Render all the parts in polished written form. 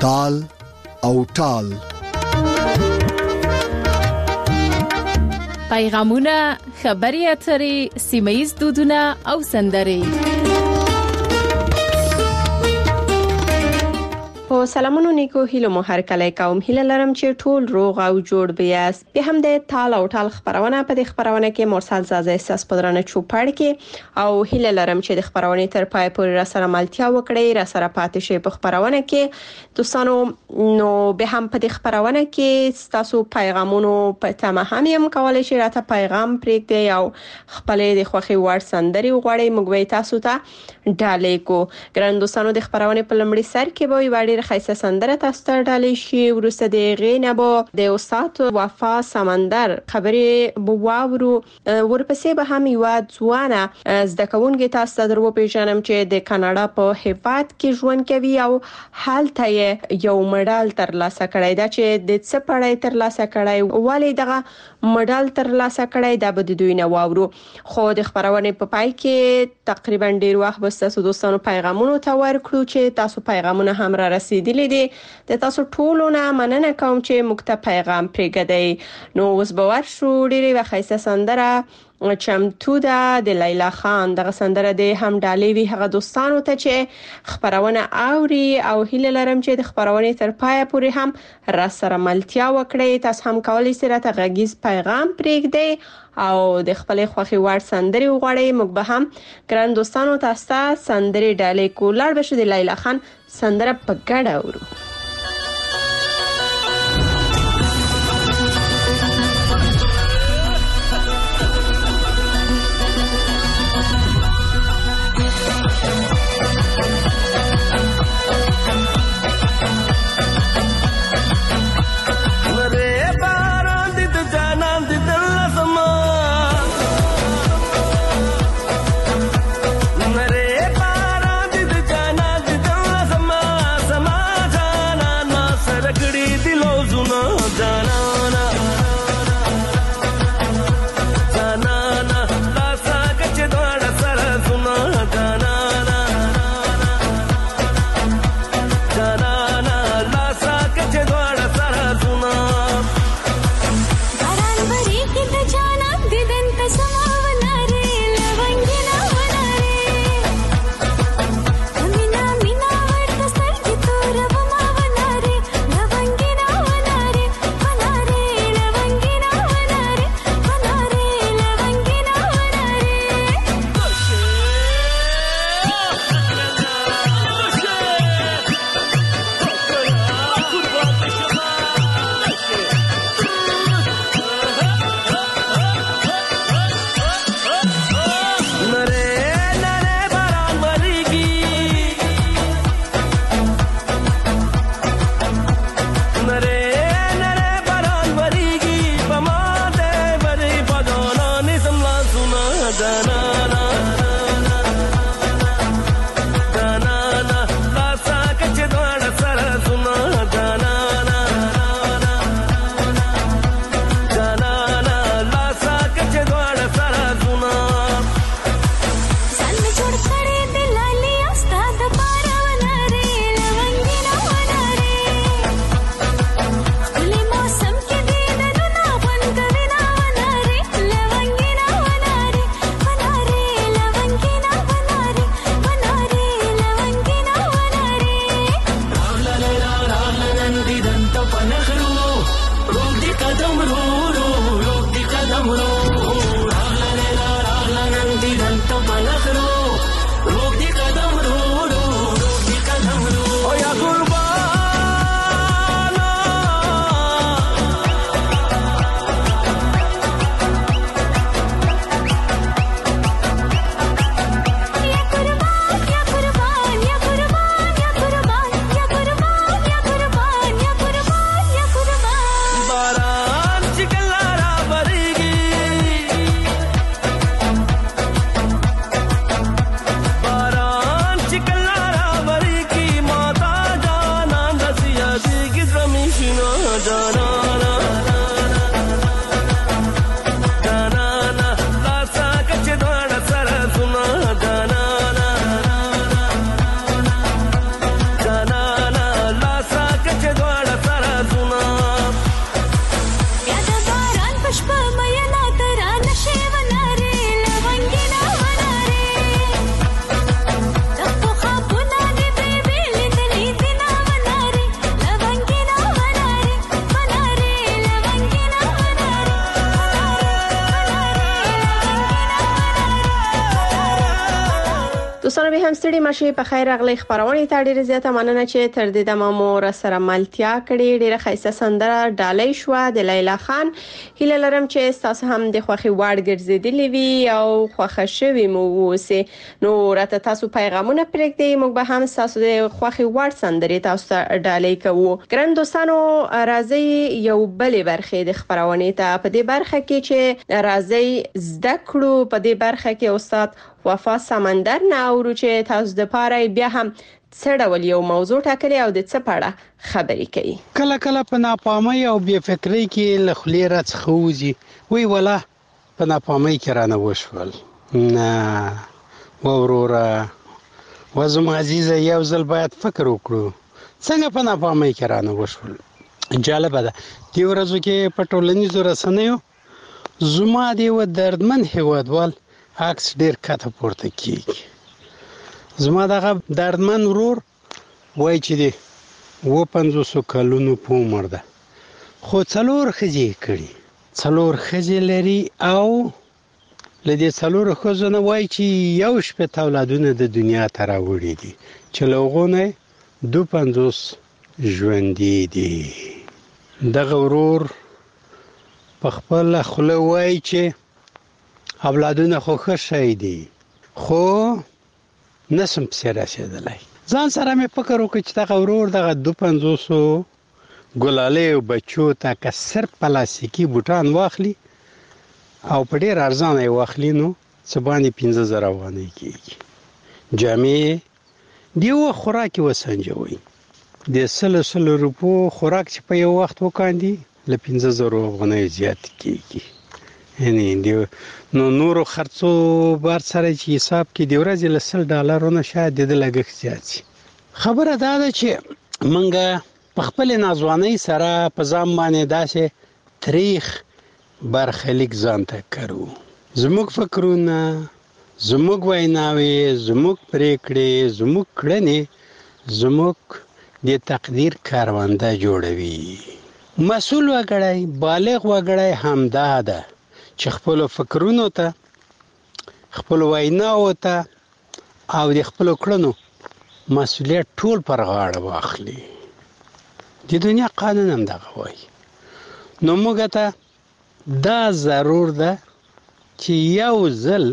تال او ټال. پیغامونه، خبري اترې، سیمه‌ییز دودونه او سندرې. په سلامونو نیکو هیلو مو هر کله کوم. هیله لرم چې ټول روغ او جوړ بیاست. به هم د تال او ټال خبرونه په دې خبرونه کې مرسل زازه احساس پدرانه چوپړ کې او هیله لرم چې د خبرونه تر پای پورې را سره ملتیا وکړي، را سره پاتې شي په خبرونه کې. دوستانو نو به هم په دې خبرونه کې تاسو پیغامونو په تمه هم یم کولای شئ راته پیغام پرېږدئ او خپلې د خوښي وړ سندري وغواړئ. موږ به تاسو ته ډالۍ کو. ګران دوستانو د خبرونه په لمړي سر کې به وړي خیسه سندره تاسو ته ډالۍ شي. ورسته د غینه به د استاد وفا سمندر خبرې بواورو. ورپسې به هم یو ځوانه زده کوونکې تاسو ته درو پیژنم چې د کاناډا په هیواد کې ژوند کوي او حالته یو مډال ترلاسه کړی دا چې د څه پړای ترلاسه کړی ولی دغه مډال ترلاسه کړی دا به د دوی نه واورو. خو د خبرونه په پای کې تقریبا ډیر وخت به تاسو دوستانو پیغامونو ته ورکړو چې تاسو پیغامونه هم را رسیدلې دي. د تاسو ټولو نه مننه کوم چې موږ ته پیغام پرېږدئ. نو اوس به ورشو ډیره وخیسه سندره چمتو ده د لیلا خان. دغه سندره د هم ډالۍ وی هغه دوستانو ته چې خبرونه اوري او هیله لرم چې د خبرونه تر پای پورې هم را سره ملتیا وکړي. تاسو هم کولای شئ راته غږیز پیغام پرېږدئ او د خپل خوښي وړ سندري وغواړئ. موږ به هم ګران دوستانو تاسو ته سندري ډالۍ کولای بشو. د لیلا خان سندره په ګډه اورو. Samaja هم ستړي مشي په خیر اغلی خبرونه ته ډیره زیاته مننه چې تر دې د مامور سره ملتیا کړي. ډیره خیسته سندره ډالۍ شو د لیلا خان. هیله لرم چې تاسو هم د خوخي وړ ګرځیدلی وي او خوښ شوي مو وسی. نو راته تاسو پیغامونه پرېږدئ، موږ به هم تاسو د خوخي وړ سندرې تاسو ته ډالۍ کوو. ګران دوستانو، راځي یو بلې برخه د خبرونه ته. په دې برخه کې چې راځي زده کړو، په دې برخه کې استاد وفا سمندر نه اورو چې تاسو د پاره بیا هم څه ډول یو موضوع ټاکلی او د څه په اړه خبرې کوي. کله کله په ناپامۍ او بې فکرۍ کې له خولې راڅخه وځي، وی ولا په ناپامۍ کې رانه وشول. نه وروره و زما عزیزه، یو ځل باید فکر وکړو څنګه په ناپامۍ کې رانه وشول. جالبه ده دې ورځو کې په ټولنیزو رسنیو زما د یو دردمن هیوادوال عکس ډیر کته پورته کیږي. زما دغه دردمن ورور وای چې دی 50 کلونو په عمر ده، خو 4 ښځې کړي، 4 ښځې لري او لدې 4 ښځو نه وای چې یو شپه اولادونه د دنیا ته راوړي دي چې لوغونه 52 ژوندې دي. دغه ورور په خپل خله وای چې اولادونه خو ښه شي دي، خو نسم پسې رسېدلی. ځان سره مې فکر وکړ چې دغه ورور دغه 250 ګلالې او بچو ته که صرف پلاستیکي بوټان واخلي او په ډېر ارزانه یې واخلي نو څه باندې 15,000 افغانۍ کېږي. جامې د یو خوراک یې وسنجوي، د 100 روپو خوراک چې په یو وخت وکاندي له 15,000 افغانۍ زیات کېږي. یعنی نو نورو خرڅو بار سره چې حساب کې د ورځې له $100 شاید د لګښت زیات شي. خبره دا ده چې منګه په خپل نازوانۍ سره په ځان باندې داسې تاریخ برخلیک ځان ته کړو. زموږ فکرونه، زموږ ویناوي، زموږ پریکړې، زموږ کړنې زموږ د تقدیر کاروانده جوړوي. مسؤل وګړی، بالغ وګړی همدا ده چې خپل فکرونو ته، خپل ویناو ته او د خپل کړنو مسؤلیت ټول پر غاړه واخلي. د دنیا قانون هم دغه وایي. نو موږ ته دا ضرور ده چې یو ځل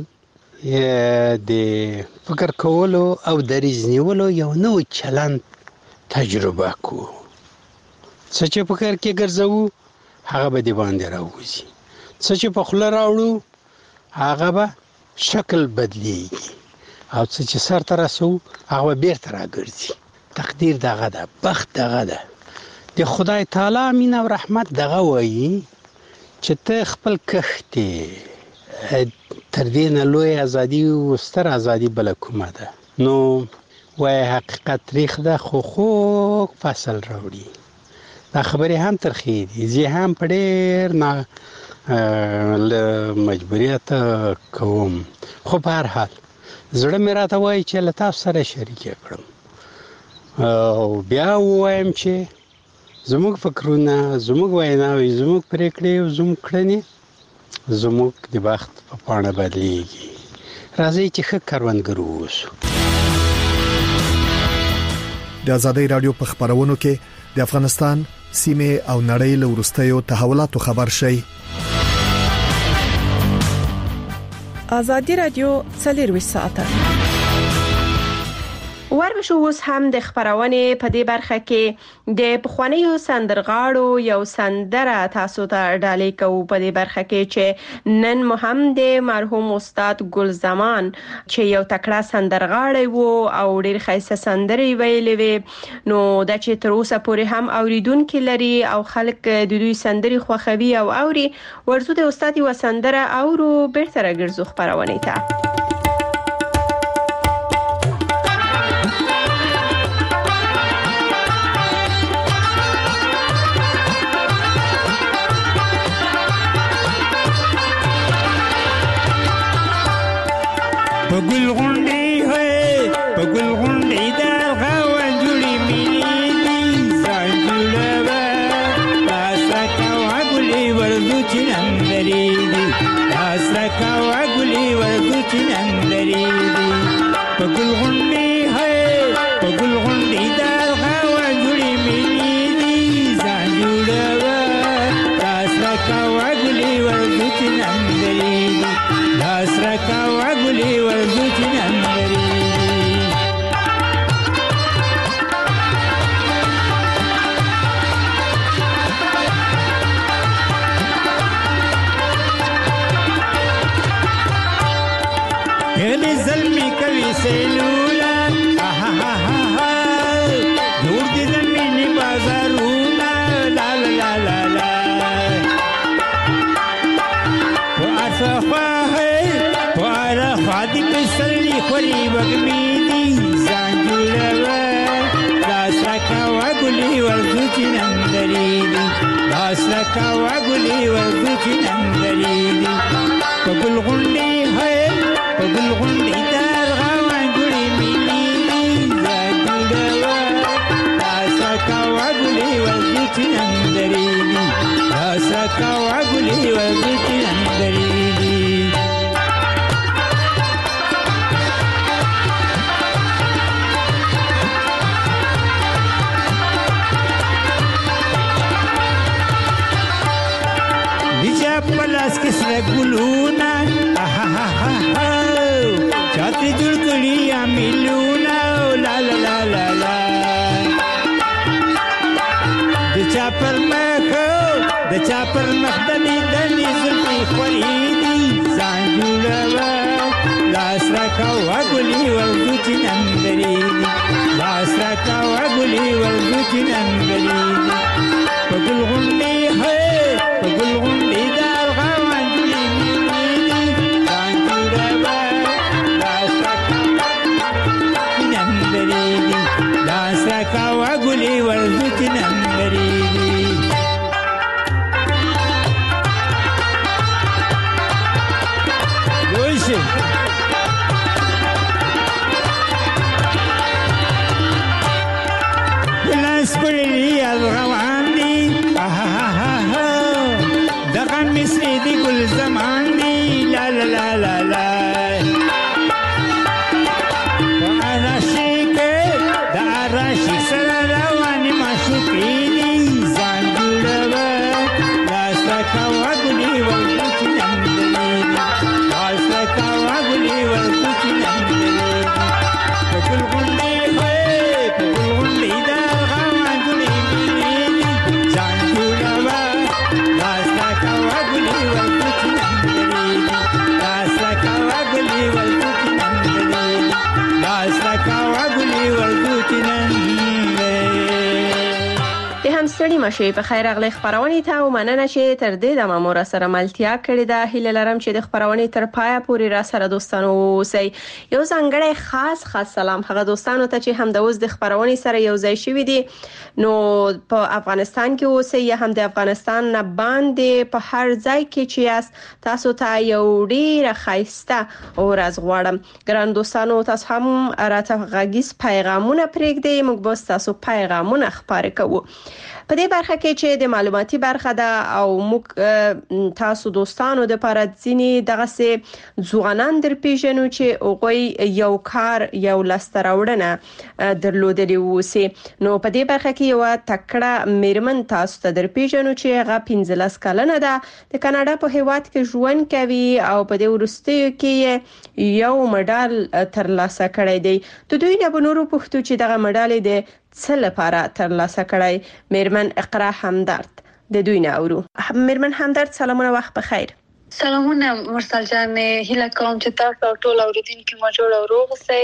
د فکر کولو او دریځ نیولو یو نوی چلند تجربه کو. څه چې فکر کې ګرځو هغه به دی باندې راوځي، څه چې په خوله راوړو هغه به شکل بدلیږي، او څه چې سر ته رسو هغه بیرته راګرځي. تقدیر دغه ده، بخت دغه ده. د خدای تعالی مینه او رحمت دغه وایي چې ته خپل کښتې تر دې نه لوی ازادي او ستر ازادي بل کومه ده. نو وای حقیقت تاریخ ده، خو خوږ فصل راوړي. دا خبرې هم ترخې دي، زه هم په ډېر نه له مجبوریت کوم، خو په هر حال زړه مې راته وایي چې له تاسو سره شریک کړم او بیا وایم چې زموږ فکرونه، زموږ ویناوي، زموږ پریکړې او زموږ کړنې زموږ د بخت په پاڼه بدلیږي. راځئ چې ښه کروندګر اوسو. د آزادۍ رادیو په خبرونو کې د افغانستان سیمه او نړۍ له وروستیو تحولاتو خبر شي. آزادۍ رادیو 24 ساعته وربشو اوس هم د خبرونه په دې برخه کې د پخوانیو سندرغاړو یو سندره تاسو ته ډالۍ کوو. په دې برخه کې چې نن مهم د مرحوم استاد ګل زمان چې یو تکړه سندرغاړی وو او ډېر ښایسته سندرې ویلې وي، نو دا چې تر اوسه پورې هم اوریدونکو لري او خلک د دوی سندرې خوښوي او اوري. ورزو د استاد یو سندره اورو بیرته راګرځو خبرونه ته. پگل غنڈی ہوئے پگل غنڈی دار غوان جوڑی ملی دی سان جوڑا با آسا کوا گلی وردو چنم دری دی، آسا کوا گلی وردو چنم دری دی. پگل غنڈی سکوا ګلي ورځي نندريږي پلاس کې سره ګلونا چاته جوړ کړی امیلونا لا لا لا لا لا د چا پر مخ د دې زلفي خوريدي ځان جوړوا لاس راکاوه ګلي ورځي نندريږي لاس راکاوه ګلي ورځي نندريږي په ګل غونډي په ګل غونډي کاوا ګلي ورځي نندريږي ګوشي لاس پړې روان دي دغه مصري دي ګل زمان دي لا لا لا لا لا راشي سره رواني معشوقې دي ځان جوړوه لاس راکاوه ګلي ورځي نندريږي لاس راکاوه ګلي ورځي نندريږي په ګل غونډۍ د ارغوان ګلې مینې ځان جوړوه لاس راکاوه ګلي ورځي نندريږي لاس راکاوه ګلي ورځي نندريږي لاس راکاوه ګلي ورځي هم ستړي مشه په خیر اغلی خبرونه ته او مننه چې تر دې د مامور سره ملتیا کړې ده. هیله لرم چې د خبرونه تر پایه پورې را سره دوستانو اوسئ. یو ځانګړی خاص سلام هغه دوستانو ته چې هم د اوس د خبرونه سره یو ځای شوي دي نو په افغانستان کې اوسئ یا هم د افغانستان نه باندې په هر ځای کې چې یاست تاسو ته یو ډیره خاصه او راز غواړم. ګران دوستانو تاسو هم راته غږیز پیغامونه پرېږدئ موږ به تاسو پیغامونه خبرې کوو. په دې برخه کې چې د معلوماتي برخه ده او موږ تاسو دوستانو د لپاره ځینې دغه سه ځوانان در پیژنو چې اوغوي یو کار یو لستراوړنه درلودلی وسی. نو په دې برخه کې یو تکړه میرمن تاسو ته در پیژنو چې هغه 15 کلنه ده د کاناډا په هیواد کې ژوند کوي او په دې ورستیو کې یو مډال ترلاسه کړی دی. د دوی نه بنورو پښتو چې دغه مډال دی څه لپاره ترلاسه کړی. میرمن اقرا همدرد د دوی نه اورو. میرمن همدرد سلامونه وخت بخیر. سلامونه مرسل جان هیله کوم چې تاسو ټول اوریدونکو مو جوړ او روغ اوسئ.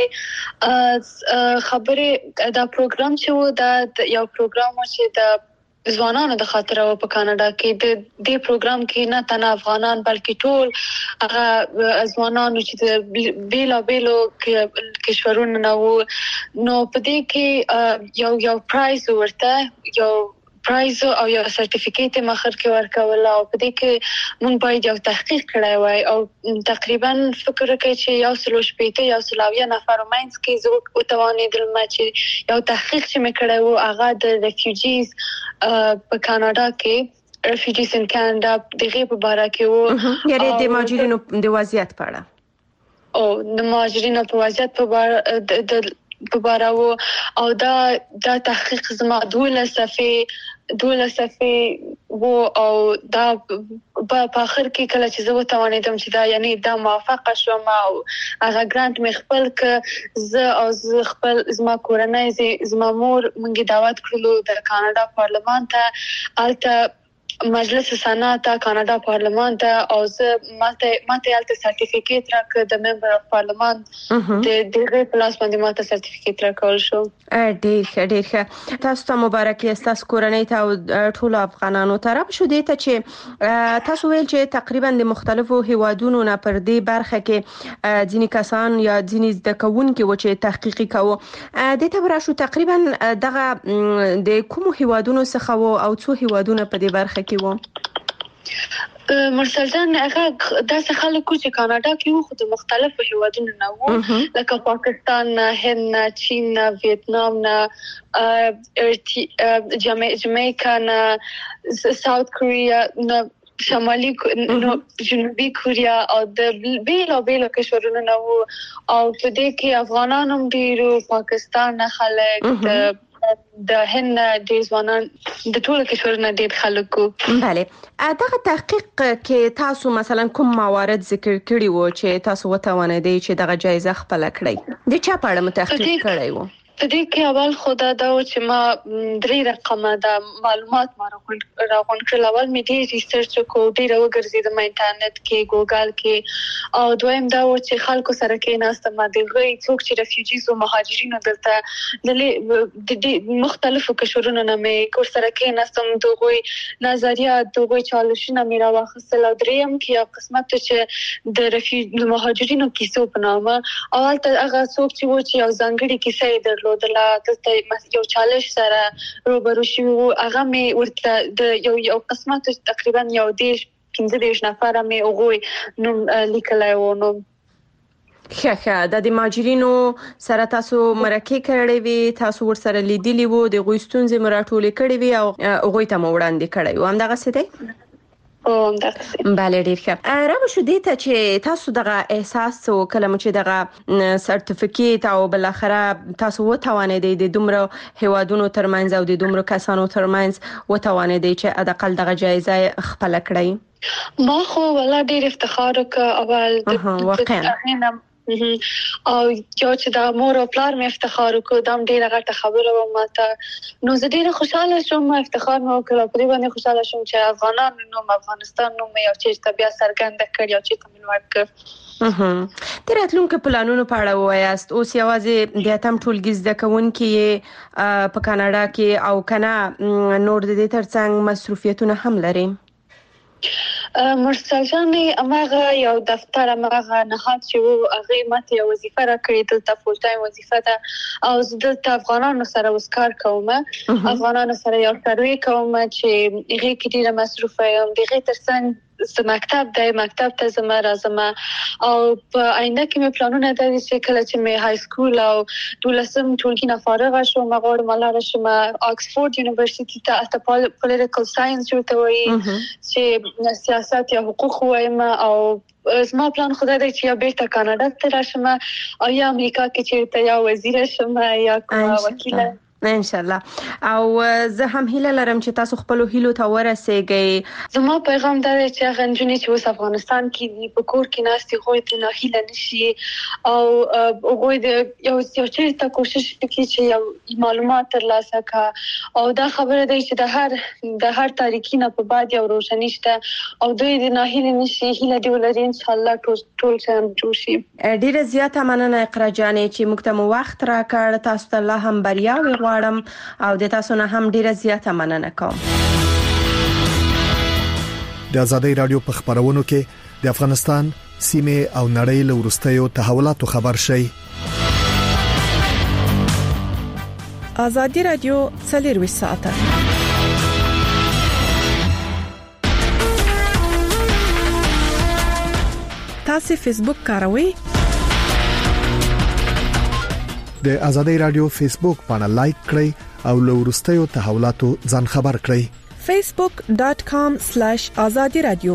خبره دا پروګرام چې و دا یو پروګرام چې د ځوانانو د خاطر او په کاناډا کې د دې پروګرام کې نه تنه افغانان بلکې ټول هغه ځوانانو چې د بیلو کشورونو نه وو نو په دې کې یو پرایز ورته یو پرایز او یو سرټیفیکیټ مخر کې ورکول او په دې کې مونږ باید یو تحقیق کړی وای او تقریبا فکر کوي چې یو سلو شپېته یو سلاویا نفر ماینس کې زه وتوانېدل چې یو تحقیق چې مې کړی وو هغه د ریفیوجیز په کاناډا کې ریفیوجیز ان کاناډا دغه په اړه کې وو یعنی د مهاجرینو د وضعیت په اړه او د مهاجرینو په وضعیت په اړه وو او دا تحقیق زما 12 صفحې وو او دا په اخر کې کله چې زه وتوانېدم چې دا یعنی دا موافقه شوم او هغه ګرانټ مې خپل ک زه خپل زما کورنۍ زما مور مونږ دعوت کړلو د کاناډا پارلمان ته الته مجلس سنات کاناډا پارلمان ته او زه ماته الته سرټیفیکیټ راکړ د ممبر اف پارلمان د دغه پلاس باندې ماته سرټیفیکیټ راکول شو. ډیر ښه تاسو ته مبارکي تاسو کورنۍ ته او ټول افغانانو طرف شو دي ته چې تاسو ویل چې تقریبا د مختلفو هیوادونو نه پر دې برخه کې ځینې کسان یا ځینې ځکهونکي و چې تحقیق کوي د تبرا شو تقریبا دغه د کوم هیوادونو څخه او څو هیوادونو په دې برخه کې و. مرسل جان هغه داسې خلکو چې کاناډا کې وو خو د مختلفو هیوادونو نه وو لکه پاکستان نه هند نه چین نه ویتنام نه جامیکا نه ساوث کوریا نه شمالي جنوبي کوریا او د بیلو کشورونو نه وو او په دې کې افغانان هم ډیرو پاکستان خلک د هند د ځوانان د ټولو کشورونو ډیر خلکو. بله دغه تحقیق کې تاسو مثلا کوم موارد ذکر کړی وو چې تاسو وتوانیدئ چې دغه جایزه خپل کړئ؟ د چا په اړه تحقیق کړی وو؟ په دې کې اول خدا دا و چې ما 3 رقمه د معلومات ما راغون کړل. اول مې ډېر ریسرچ وکړ، ډېر وګرځیدم انټرنیټ کې، ګوګل کې، او دویم دا و چې خلکو سره کې ناستم د غوي څوک چې ریفیوجیز او مهاجرینو دلته د مختلفو کشورونو نه مې کور سره کې ناستم، دوی نظریات دوی چالشونه مې راوخصل. او دریم کې یو قسمت چې د ریفیوجی مهاجرینو کیسو په نامه اول ته هغه څوک چې و چې یو ځانګړي کیسه یې درلود دلته یو چالش سره روبرو شو. هغه مې ورته د یو قسمت تقریبا یو 15 نفر مې اوغوي نوم لیکلای و. نو د مهاجرینو سره تاسو مرکه کړې وي، تاسو ورسره لیدلی وو، د غوښتونځ مراټول کړې وي او هغه ته وړاندې کړی و، هم دغه څه دی؟ بله ډیر ښه. راو شو دې ته چې تاسو دغه احساس وکړم چې دغه سرټیفیکیټ او بل اخره تاسو وتوانیدئ د دومره هیوادونو ترمنځ او د دومره کسانو ترمنځ وتوانیدئ چې ادقل دغه جایزه خپل کړئ؟ ما خو ولا ډیر افتخار وکړ اول واقعا او یو چې دا مور او پلار مې افتخار وکړ، دا ډیره غټه خبره و ماته. نو زه ډیره خوشاله شوم، افتخار مې وکړ، په دې باندې خوشاله شوم چې افغانان نوم افغانستان نوم یو چې بیا څرګند کړ او چې تمن ورکړ. د راتلونکو پلانونو په اړه وایاست، اوس یوازې د اتم ټولګي زده کوونکي په کاناډا کې او کنه نور د دې ترڅنګ مصروفیتونه هم لري؟ مرسل جانې اماغه یو دفتر اماغه نهاد چې وو هغه ماته یو وظیفه راکړې، دلته فول ټایم وظیفه ده او زه دلته افغانانو سره وسکار کوم، افغانانو سره یو سروي کوم چې هغه کې ډیره مصروفه یم. دغه ترڅنګ مکتب ته زما راځم او په آینده کې مې پلانونه دي چې کله چې مې های سکول او 12م ټولګي نه فارغ شوم غواړم لاړ شم آکسفورد یونیورسيټي ته پولیټیکل ساينس ورته وایي چې سیاست یا حقوق وایم. او زما پلان خدای دې چې یا بیرته کاناډا ته راشم او یا امریکا کې چې یا وزیر شم یا کوم وکیل ان شاء الله. او زه هم هیله لرم چې تاسو خپل هیلو ته ورسېږئ. زما پیغام دا دی چې هغه نجونې چې اوس افغانستان کې په کور کې ناستي غوي ته نه هیله نشي او غوي د یو چیرته کوشش وکړي چې یو معلومات ترلاسه کړي. او دا خبره دی چې د هر تاریخي نه په بعد یو روشنی شته او دوی د نه هیله نشي، هیله دی ولري ان شاء الله ټول څه جوړ شي. ډیره زیاته مننه اقرا جانې چې موږ ته وخت راکړ. تاسو ته الله هم بریاوي او د تاسو نه هم ډیره زیاته مننه کوم. د آزادۍ رادیو په خبرونو کې د افغانستان سیمه او نړۍ له ورستیو تحولاتو خبر شي. آزادۍ رادیو 24 ساعته تاسو فیسبوک کاروئ؟ د آزادۍ رادیو فیسبوک باندې لایک کړئ او له ورستیو تحولاتو ځان خبر کړئ. facebook.com/azadi radio.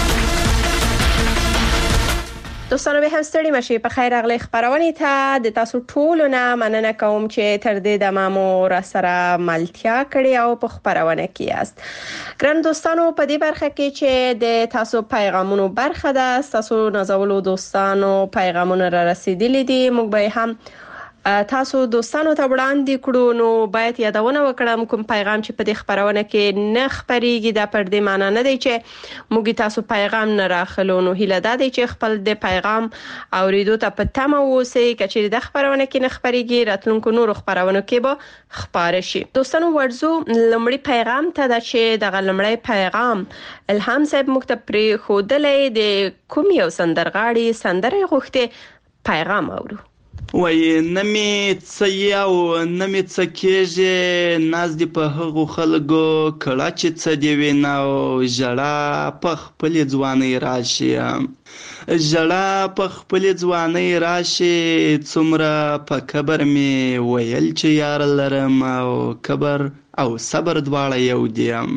دوستانو به هم ستړي مشي، په خیر اغلی خبرونه ته د تاسو ټولو نه مننه کوم چې تر دې د مامو را سره ملتیا کړی او په خبرونه کې یاست. ګران دوستانو، په دې برخه کې چې د تاسو پیغامونو برخه ده، تاسو نازولو دوستانو پیغامونه را رسیدلي دي، موږ به هم تاسو دوستانو ته وړاندې کړو. نو باید یادونه وکړم کوم پیغام چې په دې خبرونه کې نه خبريږي دا پر دې معنی نه دی چې موږ تاسو پیغام نه راخلو. نو هیله ده چې خپل د پیغام اوریدو ته په تمه اوسئ. کچې د خبرونه کې نه خبريږي راتلونکو نورو خبرونو کې به خبر شي. دوستانو ورزو لمړی پیغام ته د چې د لمړی پیغام الهام صاحب مکتب خودلې د کوم یو سندرغاړي سندره غوښته پیغام اورو. وای نمی څه او نمی څه کېږي ناز دی په هغو خلکو کړه چې څه دی وینا او ژړا په خپل ځواني راشي ژړا په خپل ځواني راشي څومره په کبر می ویل چې یار لرم او کبر او صبر دواړه یو دي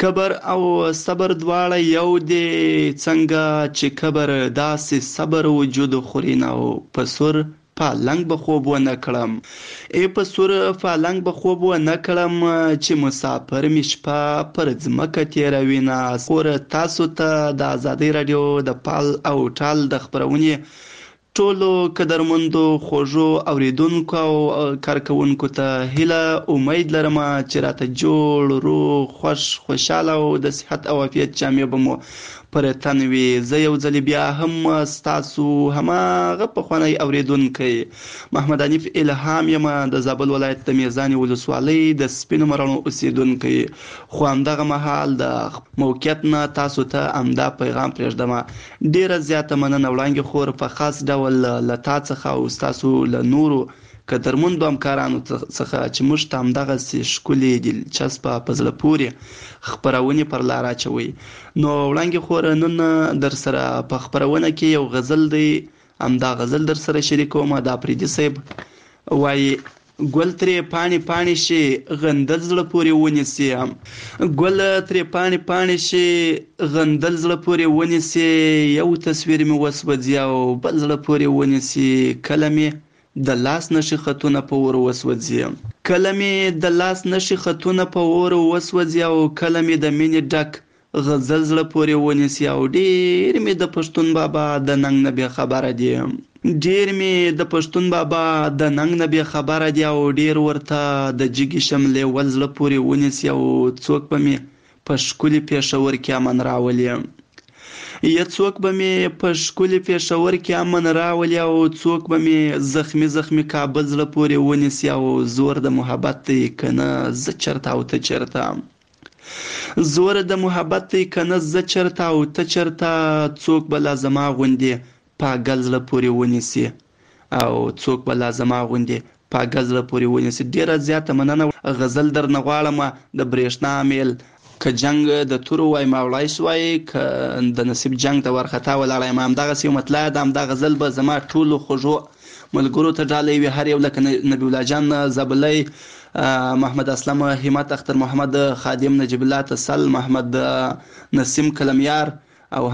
کبر او صبر دواړه یو دی، څنګه چې کبر داسې صبر وجود خوري نو په سور پالنګ به خوب ونه کړم، په سور پالنګ به خوب ونه کړم چې مسافر مې شپه پر ځمکه تېروي نه. خور تاسو ته د آزادۍ راډیو د پال او ټال د خپرونې ټولو قدرمندو خوږو اوریدونکو او کارکوونکو ته هیله امید لرم چې راته جوړ روغ خوشحاله او د صحت او عافیت جامې به مو پر تن وي. زه یو ځل بیا هم ستاسو هماغه پخوانی اوریدونکی محمد حنیف الهام یم، د زابل ولایت د میزان ولسوالۍ د سپینو مراڼو اوسیدونکی. خو همدغه مهال د موقعیت نه تاسو ته همدا پیغام پرېږدم. ډیره زیاته مننه وړانګې خور په خاص ډول له تا څخه او ستاسو له نورو قدرمندو همکارانو څخه چې موږ ته همدغسې ښکلې دلچسپه په زړه پورې خپرونې پر لار اچوئ. نو وړانګې خور نن در سره په خپرونه کې یو غزل دی، همدا غزل در سره شریکوم. د افریدي صاحب وایي ګل ترې پاڼې پاڼې شي غندل زړه پورې ونیسي، ګل ترې پاڼې پاڼې شي غندل زړه پورې ونیسي، یو تصویر مې وسوځي او بل زړه پورې ونیسي، کله مې د لاس نشي خطونه په اور وسوځي، کله مې د لاس نشي خطونه په اور وسوځي او کله مې د مینې ډک غزل زړه پورې ونیسي. او ډېر مې د پښتون بابا د ننګ نه بې خبره دي، ډېر مې د پښتون بابا د ننګ نه بې خبره دي او ډېر ورته د جګې شملې ول زړه پورې ونیسي او څوک به مې په ښکلي پېښور کې امن راولي، یا څوک به مې په ښکلي پېښور کې امن راولي او څوک به مې زخمي زخمي کابل زړه پورې ونیسي او زور د محبت دی که نه زه چېرته او ته چېرته، زور د محبت دی که نه زه چېرته او ته چېرته، څوک به لا زما غوندې پاګل زړه پورې ونیسي او څوک به لا زما غوندې پاګل زړه پورې ونیسي. ډېره زیاته مننه. غزل درنه غواړم د برېښنا میل که جنگ د تورو وای ما وړای شوای، که د نصیب جنگ ته ورخطا ولاړی ما. همدغسې یو مطلع ده، همدا غزل به زما ټولو خوږو ملګرو ته ډالۍ وي، هر یو لکه نبی الله جان زبلی، محمد اسلم همت، اختر محمد خادم، نجیب الله تسل، محمد نسیم کلمیار او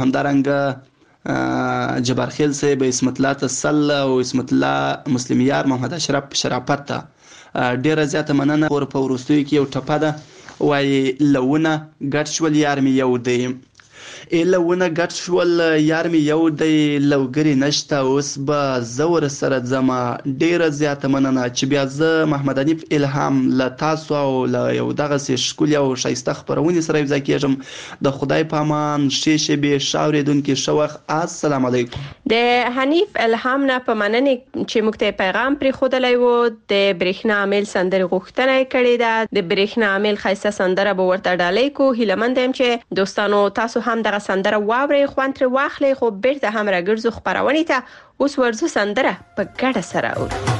همدارنګه جبار خیل صاحب، اسمت الله تسل او اسمت الله مسلمیار، محمد اشرف شرافت ته ډیره زیاته مننه. خور په وروستیو کې یو ټپه ده، وایي لونه ګډ شول یار مې یو دی، لونه ګډ شول یار مې یو دی، لوګري نشته اوس به زه ورسره ځمه. ډیره زیاته مننه چې بیا زه محمد حنیف الهام له تاسو او له یو دغسې ښکلي او ښایسته خپرونې سره یوځای کېږم. د خدای په امان، ښې شېبې، ښه اورېدونکي، ښه وخت. السلام علیکم. د حنیف الهام نه په مننې چې موږ ته پیغام پرېښودلی و. د برېښنا میل سندرې غوښتنه یې کړې ده، د برېښنا میل ښایسته سندره به ورته ډالۍ کو. هیلهمند یم چې دوستانو تاسو هم دغه سندره واورئ، خوند ترې واخلئ. خو بیرته هم راګرځو خپرونې ته. اوس ورځو سندره په ګډه سره اورو.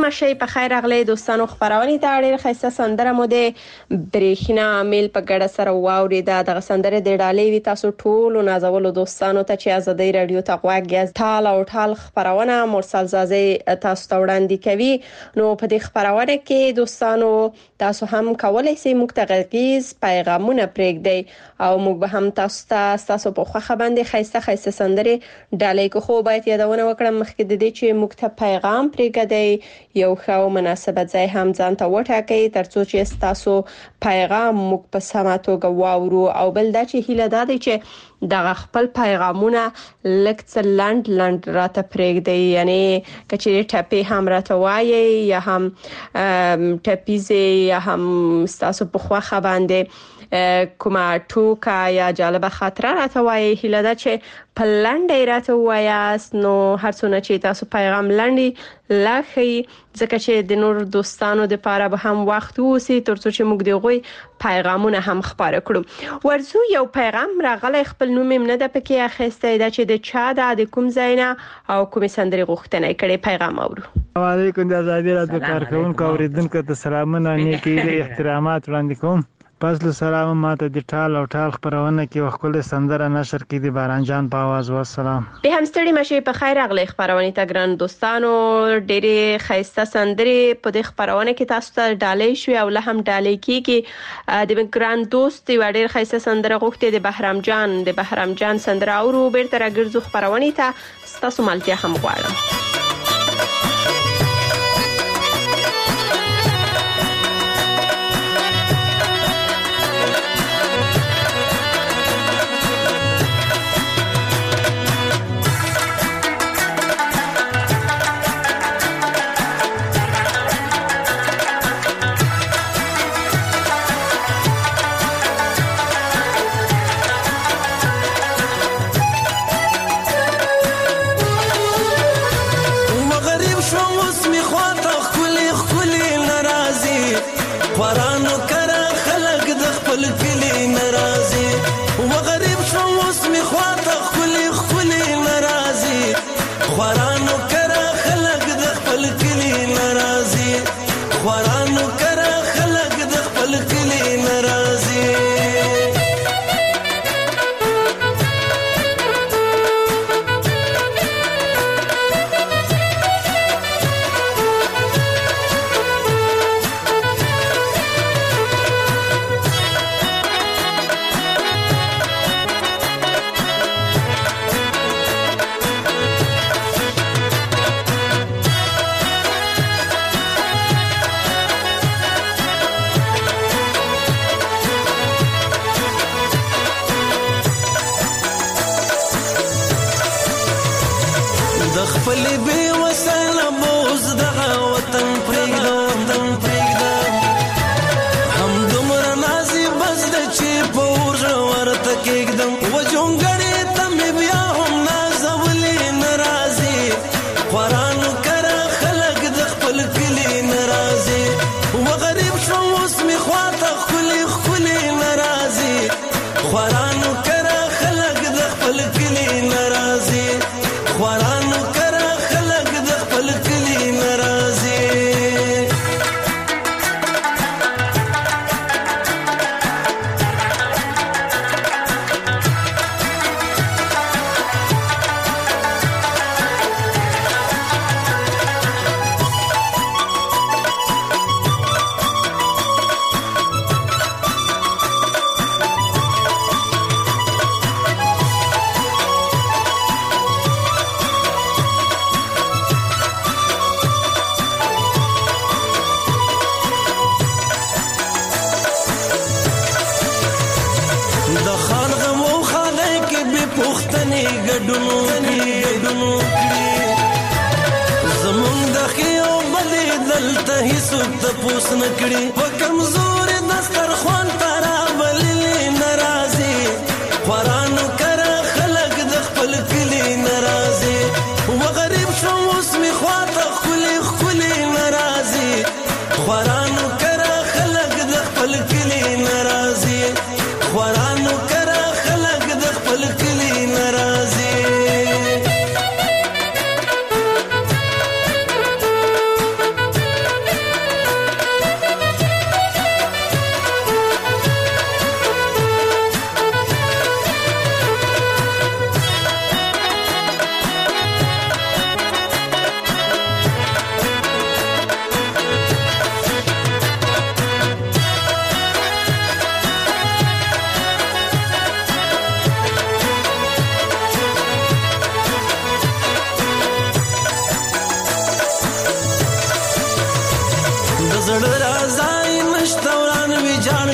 ماشي په خیر اغلی دوستانو خبرونه ته ډېر خسته سندره مو د برېښنا میل په ګډه سره واوریده د سندره د ډالۍ وی تاسو ټول نازولو دوستانو ته چې ازادي رادیو ته غواګیز ټال او ټال خبرونه مرسل زازي تاسو ته وړاندې کوي. نو په دې خبرونه کې دوستانو تاسو هم کولای شئ موږ ته غږیز پیغامونه پرېږدئ او موږ به هم تاسو په خوخه باندې خسته سندره ډالۍ کو خو باید یادونه وکړم مخکې د دې چې موږ ته پیغام پرېږدئ یو ښه مناسبت ځای هم ځان ته وټاکئ ترڅو چې تاسو پیغام موږ په سمه توګه واورو او بل دا چې هیله ده چې د خپل پیغامونه لکه لند راته پرېږدئ یعنی کچې ټاپي هم راته وایي یا هم ټاپیزه یا هم تاسو په خوخه باندې کومه ټوکا یا جالبه خاطره راته وایي هیله ده چې په لنډه راته وایاست. نو هر څونه چې تاسو پیغام لنډي لاخی ځکه چې د نور دوستانو د پاره به هم وخت وسی ترڅو چې موږ دغوی پیغامونه هم خبره کړو. ورزو یو پیغام راغلی خپل نوم نه د پکې اخیسته دا چې د چا د کوم ځاینا او کوم سندري غوښتنه کړي پیغام اورو. وعلیکم د ازادي رادیو کارکونکو اوریدونکو ته سلامونه نیکی احترامات وړاندې کوم. پس له سلام ماته د ټال او ټال خبرونه کې وخت سندره نشر کې د باران جان په आवाज والسلام. به هم ستړي مشه په خیر اغلی خبرونه ته ګران دوستانو ډېری خیسته سندري په دې خبرونه کې تاسو ته ډالۍ شو او له هم ډالۍ کیږي د ګران دوست و ډېر خیسته سندره غوښته د بهرام جان سندره او بیرته راګرځو خبرونه ته تاسو مالتیا هم غواړم.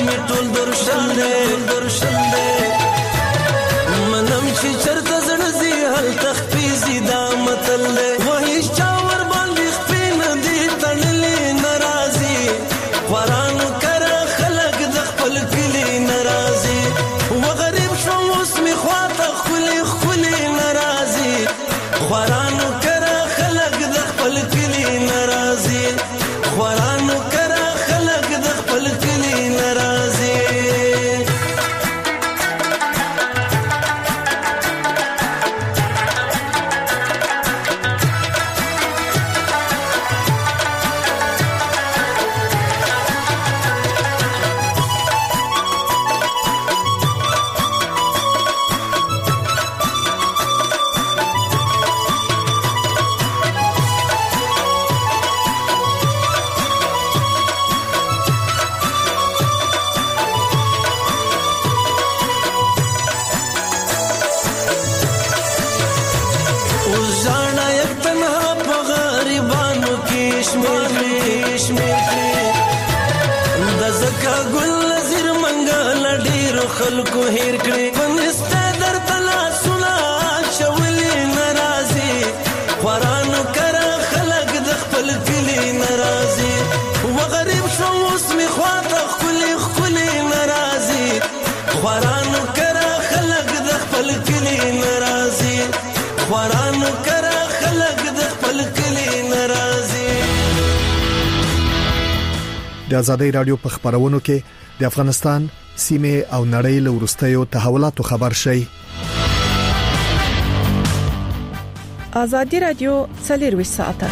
می ټول درشل دی منم چې چرته زړه زی هل تخفیزی دا متل دی وای چاور باندې خپین دی تړلې ناراضي قرانو کرا خلق د خپل کلی ناراضي و غریب شو اوس می خواته خولي ناراضي قرانو کرا خلق د خپل کلی ناراضي قرانو کرا خلق د خپل کلی ناراضي خلکو هیر کړي پنسته در تلا سنا شولي ناراضي قرانو کرا خلق د خپل کلی ناراضي و غریب شو اوس می خواته خولي ناراضي قرانو کرا خلق د خپل کلی ناراضي قرانو کرا خلق د خپل کلی ناراضي د آزادۍ رادیو په خبرونو کې د افغانستان سیمه او نړۍ له ورستیو تحولاتو خبر شي. آزادۍ رادیو 24 ساعته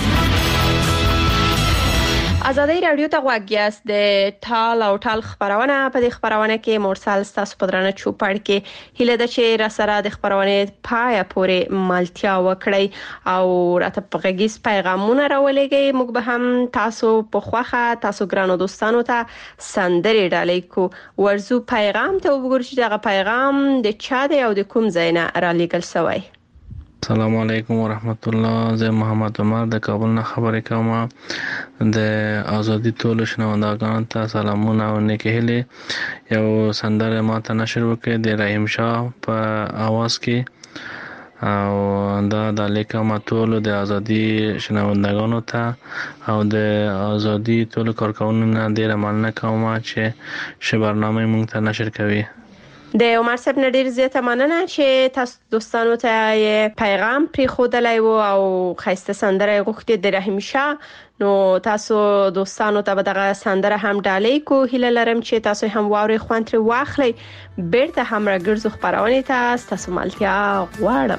ازادي رادیو ته غواګیاس د ټال او ټال خبرونه په دې خبرونه کې مرسل تاسو په درنه چوپړ کې هله د چې را سره د خبرونه پای پورې مالتیا وکړي او راته پیغامیز پیغامونه راولېږي موږ به هم تاسو په خوخه تاسو ګرانو دوستانو ته سندري ډالۍ کو ورزو پیغام ته وګورئ چې دا پیغام د چا دی او د کوم ځای نه را لېږل شوی. السلام علیکم ورحمت الله. زه محمد عمر د کابل نه خبرې کوم. د ازادي ټول شنوندگان ته سلامونه او نیکه هیله. یو سندره ماته نشر وکړه د رحیم شاه په आवाज کې او دا د لیکم ټول د ازادي شنوندگانو ته او د ازادي ټول کارکونکو نه ډیر مننه کوم چې برنامه مونږ ته نشر کوي. د عمر صاحب نډیر زیاته مننه چې تاسو دوستانو ته پیغام پری خودلای وو او خسته سندره غوښتي د رحیم شاه نو تاسو دوستانو ته به دغه سندره هم ډالۍ کو هیله لرم چې تاسو هم واوري خوانتري واخلي بیرته هم راګرځو خبرونه تاسو مالتیا غواړم.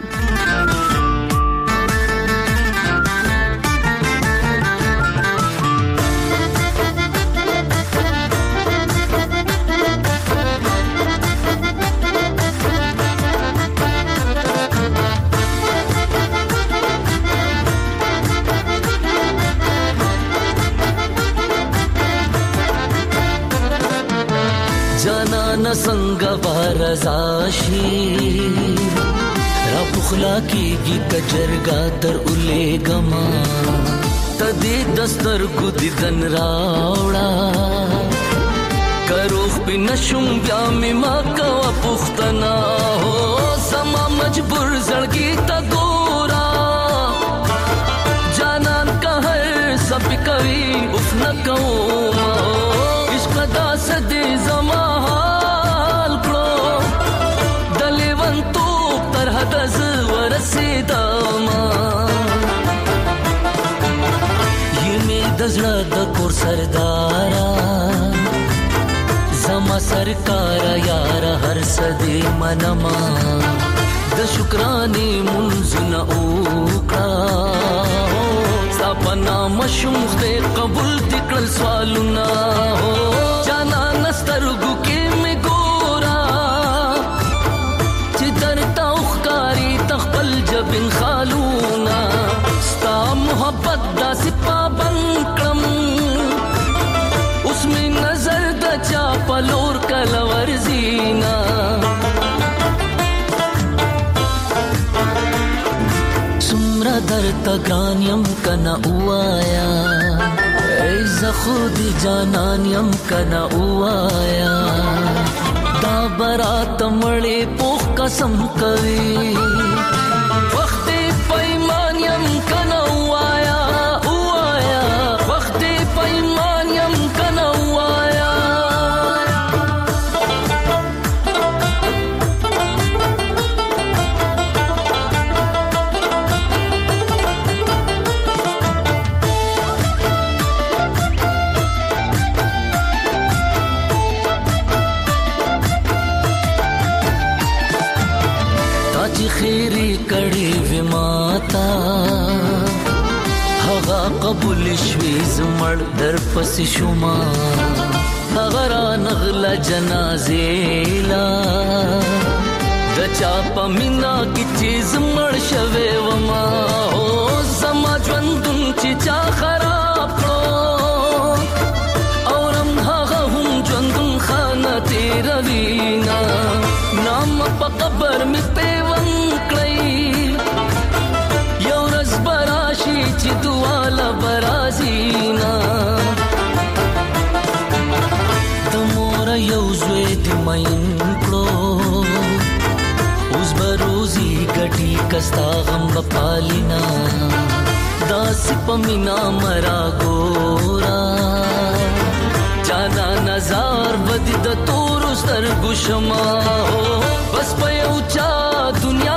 څنګه بارزاشي را بخلا کیږي کجرګا تر اولې غما تدې دستر کو دیدن راوړه کروخ بنشم بیا می ما کا پختنا هو سما مجبور زړګي تا ګورا جانان کا هر سب کوي اف نہ کوم عشق دا سدې زما دز ورسیدما یمه دزړه د کور سردارا زما سرکار یار هر سدي منما د شکرانه منزنا اوکا سپنا مشوخ دې قبول دکړل سوالونه جانا نسترګو کې می ګورا چې درته وخکاری تخپل جبن خالونا ستا محبت دا سپا بنکم اوس می نظر د چا پلور کل ورزینا سمرا درته ګرانیم کنا وایا ای زخ خودی جانان یم کنا اوایا دا برات مړې پوخ قسم کوي وخت پیمان یم کنا اوایا وخت پیمان یم کنا اوایا خیری کړي وماتا هغه قبول شوي زمړ در پس شوما هغه را نغلا جنازې لا د چا پمینا کی چیز مړ شوي وما او سما ژوندون چې چا خراب کړو اورم هغه هم ژوندون خانه تیر وینا نام په قبر می چې دواله برازینا د مور یو زوی د مین کړو اوس بروزی ګټي کستا غم پالینا داس پمینا مرا ګورا جانا نظر ود د تور ستر ګشما بس په یو چا دنیا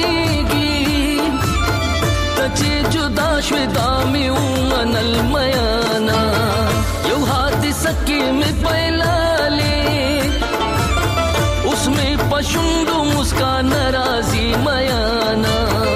چې جدا شوي دامي ومنل میانا یو حادثه کې مې پیلالې اوس مې پښوندو مسکان راځي میانا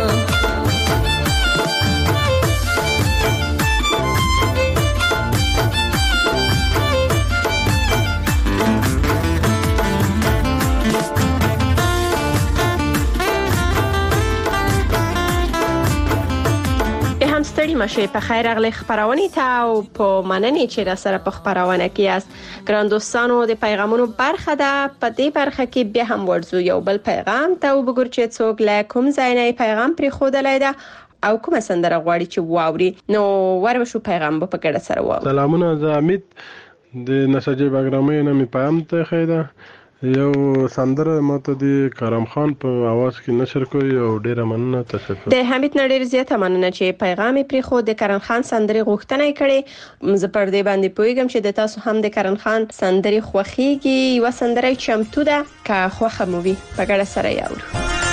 ستړي مشه په خیر اغلی خبرونه ته او په مننې چې را سره په خبرونه کې است ګران دوستانو د پیغامونو برخه ده په دې برخه کې بیا هم ورزو یو بل پیغام ته وګور چې څوک لا کوم ځای نه پیغام پرې خوده لیدا او کوم سندره غواړي چې واوري نو ورشو پیغام په کډه سره واو سلامونه زه امید د نساجي باګرامي نه می پیغام ته خیدا یو سندره ماته د کرم خان په आवाज کې نشر کوي او ډیره مننه تشکر د حمید نړیر زیاته مننه چې پیغام پرې خو د کرم خان سندره غوښتنه کړي زه پر دې باندې پویګم چې د تاسو هم د کرم خان سندره خوخيږي و سندره چمتو ده که خوخه مووي په ګډه سره یاورو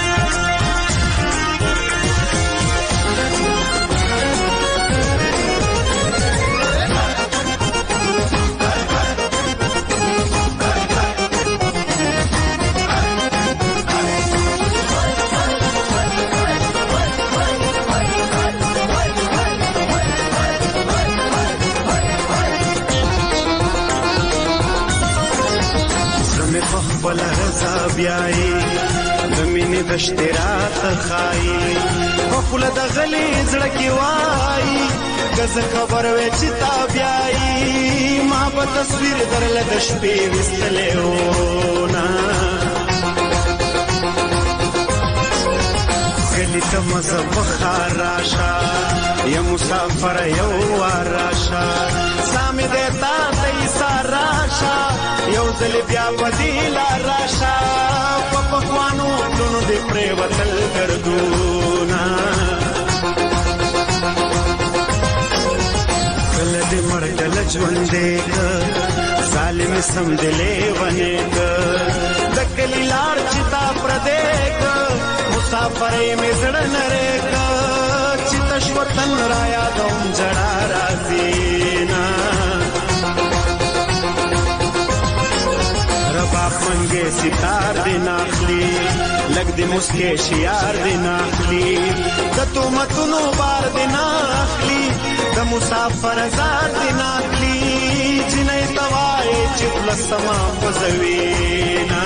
بیاي زمینه د اشتراط خای په خپل د غلي زړه کې وای کز خبر وې چې تا بیاي ما په تصویر درل د شپې وستلې و نا غلي ته مزه بخار راشا یا مسافر یو راشا سامي دیتا ته ساراشا یو ځل بیا بدیل راشا په پخوانو دونو دې پرې وتل دردونه کله دې مرګل ژوندې ظالم سم دلې ونه د کلی لار چې تا پر دې مسافرې مې زړه نره چې تشوتن را یادوم جړا راځي نا منګه ستار دی ناخلی لګ دی مسکه شیار دی ناخلی د تومتونو بار دی ناخلی د مسافر زار دی ناخلی جنې توای چې فلسما پزوینا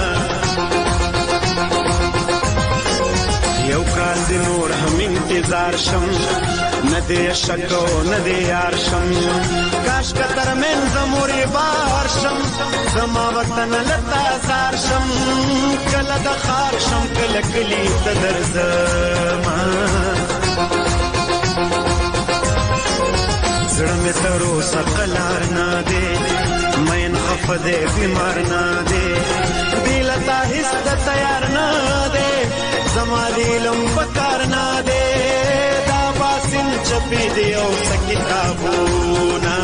یو کال دی نور هم انتظار شم ندی شکو ندی یار شم کاش کتر من زموری بار شم زما وطن لتا زار شم کله د خار شم کله کلی تدر زما زړه مې تر اوسه قلار نه دی مین خفه دی بیمار نه دی دل ته هیڅ د تیار نه دی زما د علم پکار نه دی دا باسم چپی دی او څه کتابونه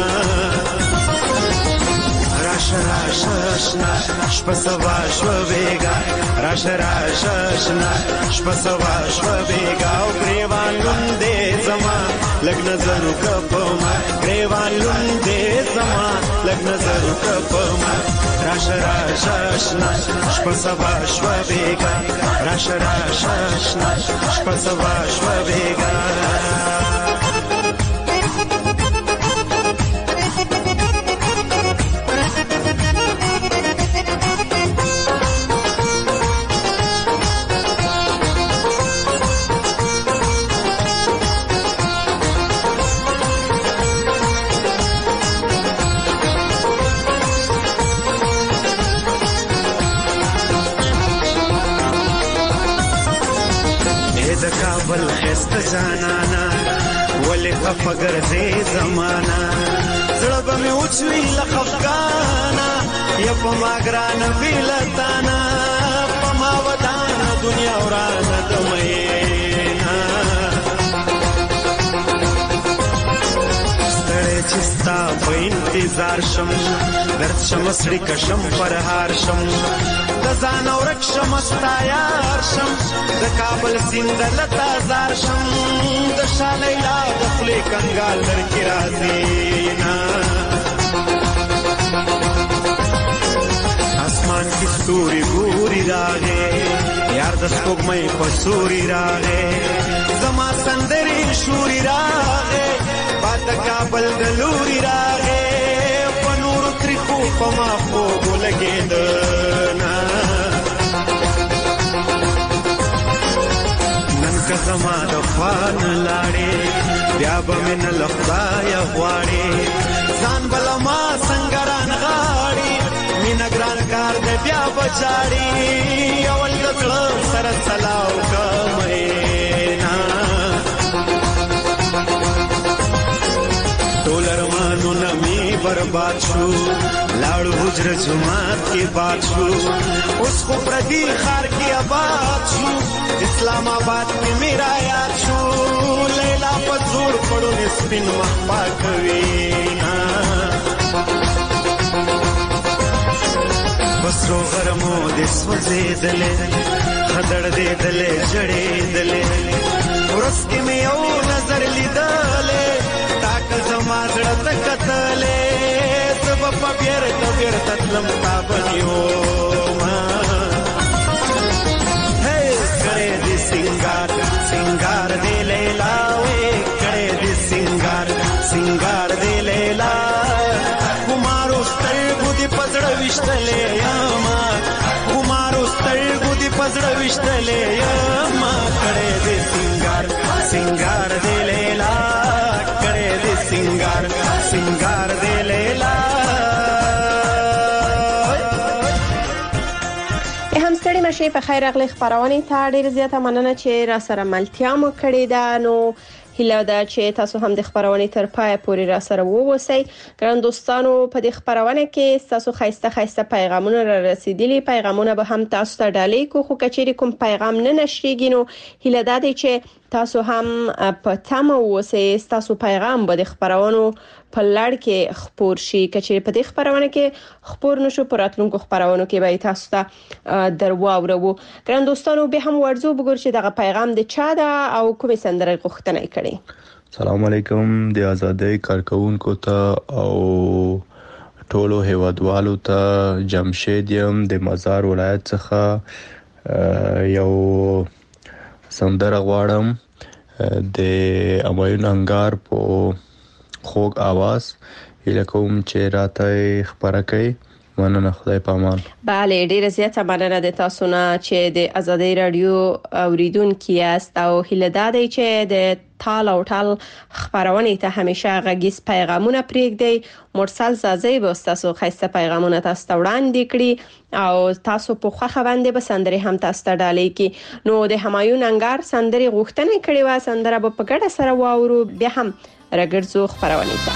راشه راشه اشنا شپه سبا شوه بیګا راشه راشه اشنا شپه سبا شوه بیګا او ګریوان لوندې زما لګ نظر کپما ګریوان لوندې زما لګ نظر کپما راشه راشه اشنا شپه سبا شوه بیګا راشه راشه اشنا شپه سبا شوه بیګا کابل خست جانانا ولی خفگر دے زمانا زړه به مې اوچوي لکه افغانا یا په ما ګرانه بیلتانا په ما ودانه دنیا ورانه د مینا ستړی چې ستا په انتظار شم درد شم سړي کشم پرهار شم د ځان ورک شم ستا یار شم د کابل سیند لتا زار شم د شالیلا د خولې کنګال درکې راځي نه اسمان کې ستوري ګوري راغې یار د سپوږمۍ په سوري راغې زما سندرې شوري راغې باد د کابل د لوري راغې په نورو تریخو په ما خوب ولګېد که زما د خوان لاړې بیا به مې نه له خدایه غواړې ځان بله ما سنګران غاړې مینه ګران کار دی بیا به چاړې اول د زړه سره سلاو که مینا ټول ارمانونه مې برباد شو لاړو حجره جماعت کې باد شو اوس خو پردي ښار کې آباد شو اسلام آباد کې میرا یاد شو لیلا په زور پړو سپین مخ پاکوي بسرو غرمو دې سوځېدلې خدړ دې دلې جړېدلې ورځ کې مې یو نظر لیدلې تاک زما زړه ته کتلې زب په بیرته بیرته تلم تا بنیو کړه دې سنگار سنگار دې لیلا وې کړه دې سنگار سنگار دې لیلا کومارو سترګو دې پزړه وشتلې یما کومارو سترګو دې پزړه وشتلې یما کړه دې سنگار سنگار دې لیلا کړه دې سنگار سنگار دې لیلا شي په خیر اغلی خبرونه ته ډیر زیاته مننه چې را سره ملتیا مو کړی ده نو هیله ده چې تاسو هم د خبرونه تر پای پورې را سره ووسی ګران دوستانو په دې خبرونه کې تاسو خایسته پیغامونه را رسیدلي پیغامونه به هم تاسو ته ډالۍ کو خو کچېری کوم پیغام نه نشریږي نو هیله ده چې تاسو هم په تمه اوسئ تاسو پیغام به د خبرونو په لړ کې خبر شي کچېری په دې خبرونه کې خبر نشو پراتلونکو خبرونو کې به تاسو ته درواورو ګران دوستانو به هم ورزو وګور چې دغه پیغام د چا ده او کومه سندره غوښتنه کړي سلام علیکم د آزادۍ کارکونکو ته او ټولو هیوادوالو ته جمشید یم د مزار ولایت څخه یو سندره غواړم د امایون انګار په خوږ आवाज هله کوم چې راته خبره کوي مننه خدای پامان bale ډیره زیاته مننه د تاسو نه چې د آزادۍ رادیو اوریدونکو یاست او هله دادی چې د تال او ټال خبرونه ته همیشه غږیز پیغامونه پرېږدي مرسل زازي به تاسو خاصه پیغامونه تاسو ته وړاندې کړي او تاسو په خوخه باندې به سندري هم تاسو ته ډالۍ کی نو د همایون انګار سندري غوښتنه کړي و سندره په ګډه سره واورو بیا هم راګرځو خبرونه ته.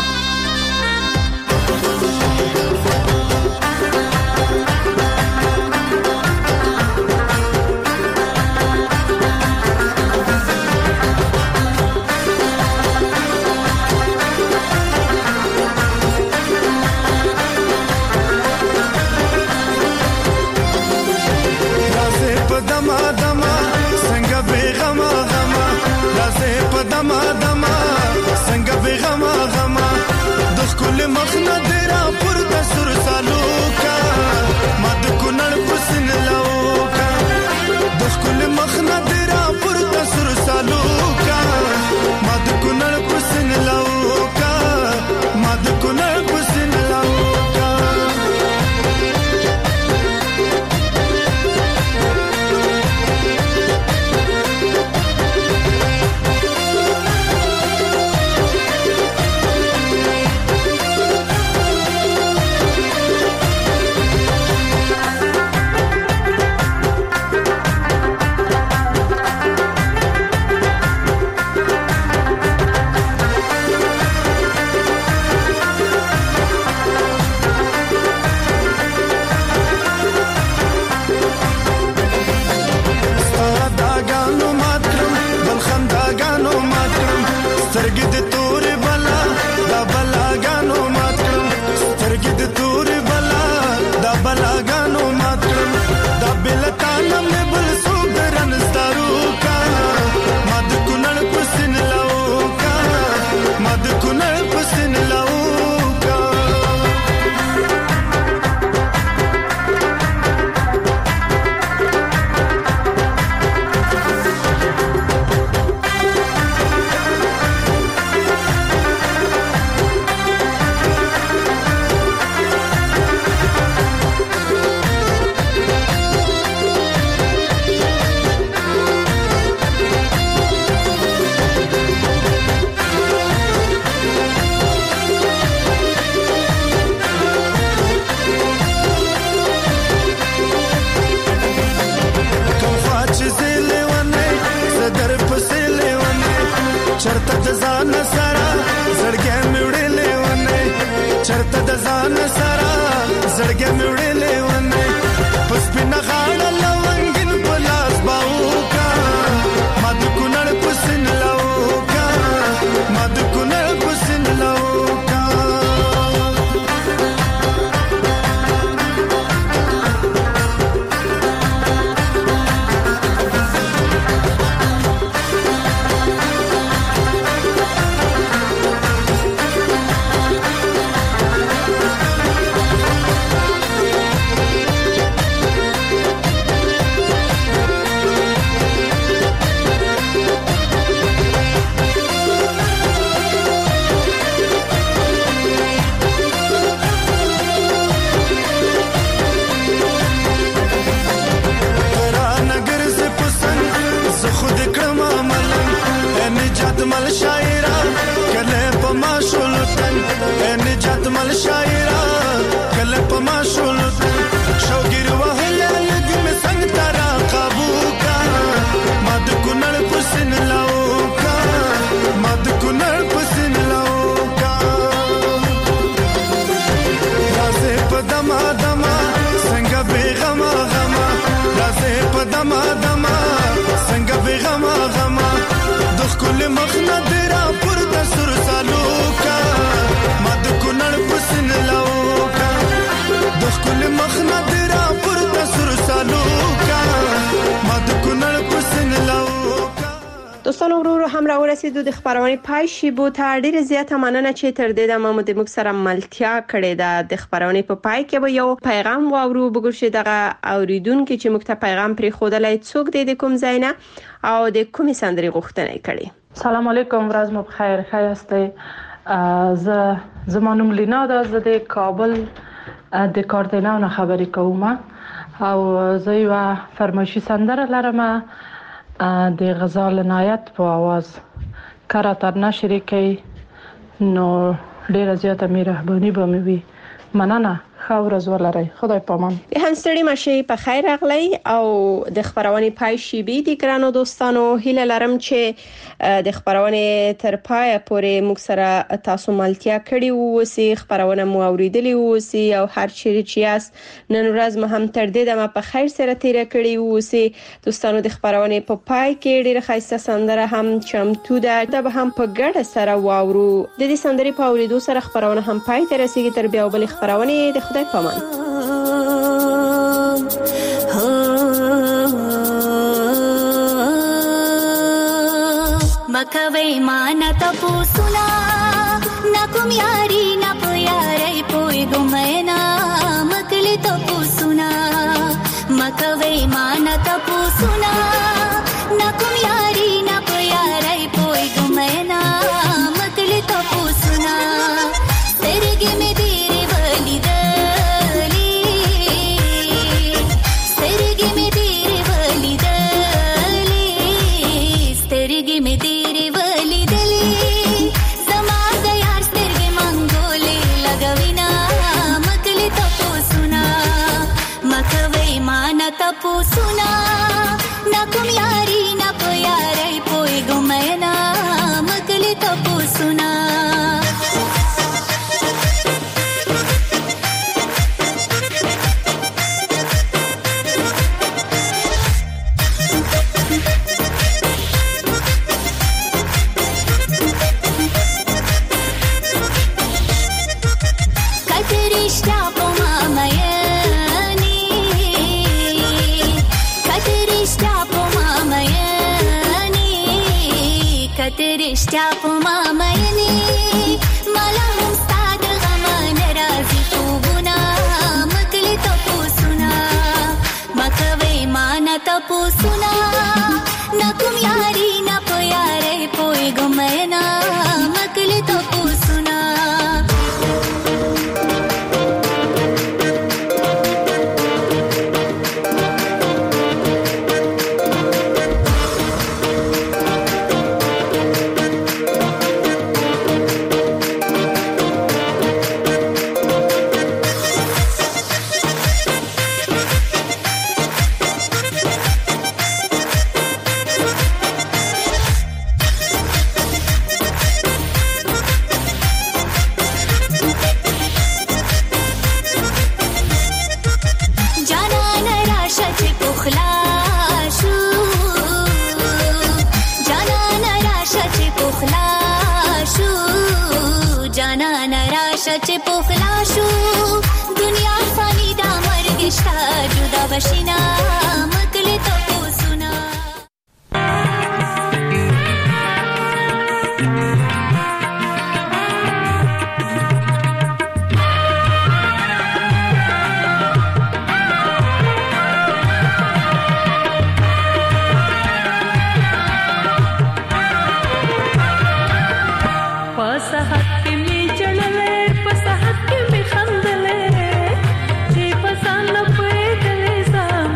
دوستان ورو هم را ورسیدو د خبرونه پای شی بو ته ډیره زیاته مننه چې تر دې د مو د مک سره ملتیا کړې ده. د خبرونه په پای کې به یو پیغام واورو بګورشي دغه اوریدونکو چې مک ته پیغام پرې خودلای څوک د کوم ځای نه او د کومې سندري غوښتنه کړي. سلام علیکم، ورځ مو بخیر. خیاسته زمانوم لینا ده، زه د کابل د کارتناو نه خبرې کوم او زه یو فرمایشي سندره لرم د غزال عنایت په आवाज کار تر نشری کوي نو ډیره زیاته مهرباني به مې وي. مننه. ورځ ولرئ. خدای پامان. هم ستړي مشي په خیر راغلی او د خبرونې پای شي بي د ګرانو دوستانو هیله لرم چې د خبرونې تر پای پورې موږ سره تاسو ملتیا کړی ووسی خبرونه مو اوریدلی ووسی او هر چیرې چې یاست نن ورځ مو هم تر دې دمه په خیر سره تیر کړی ووسی. دوستانو د خبرونې په پای کې ډیره خاصه سندره هم چمتو ده د به هم په ګډه سره واورو. د دې سندرې په اوریدو سره خبرونه هم پای ته رسیدي. تر بیا بل خبرونه د خدای پامان. مکوي مان تپو سنا نکم یاری ن پیارای پوی ګمنا مکلی تپو سنا مکوي مان تپو سنا نکم یاری ن پیارای پوی ګمنا مکلی تپو سنا سرګې مې دیری ولی دلی سرګې مې دیری ولی دلی سرګې مې دیری ولی دلی زما د یار سترګې منګولې لګوینا مکلی تپو سنا مکوي مان تپو سنا نکم یاری ن پیارای پوی ګمنا مکلی تپو سنا رشتیا په ما مینه مالا هم ستاد غم ناراضي خوبونه مکلی تپو سنا مکوي مان تپو سنا نکم یاری ن پیارې پوی ګمنا مکلی تپو سنا چې پخلا شو دنیا فانی دا مرګ شتا جدا بشینا مکلی تپو سنا Pasa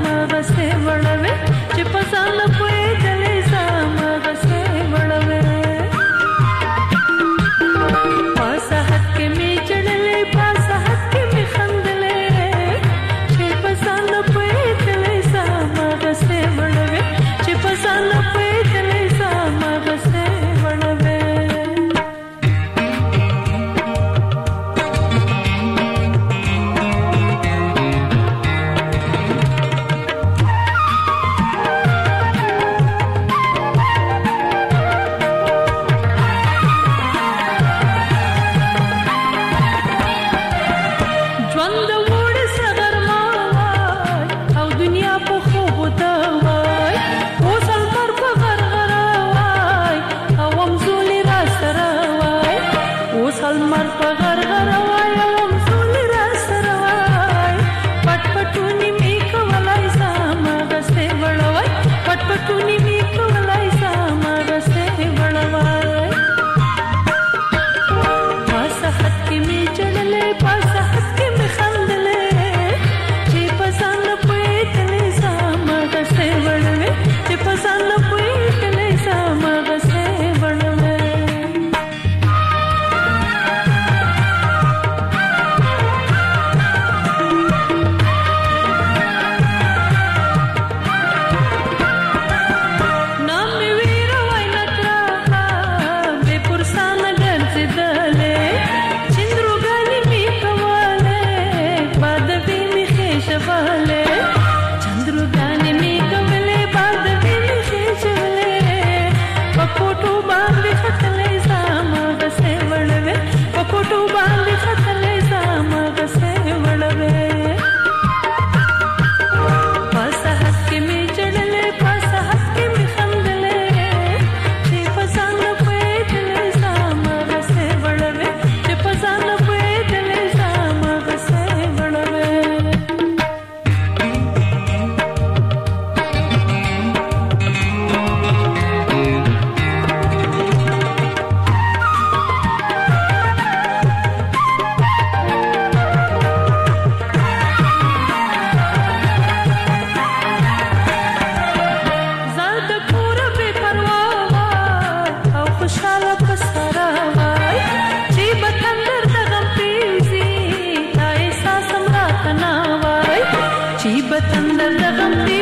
شي بتندر د غم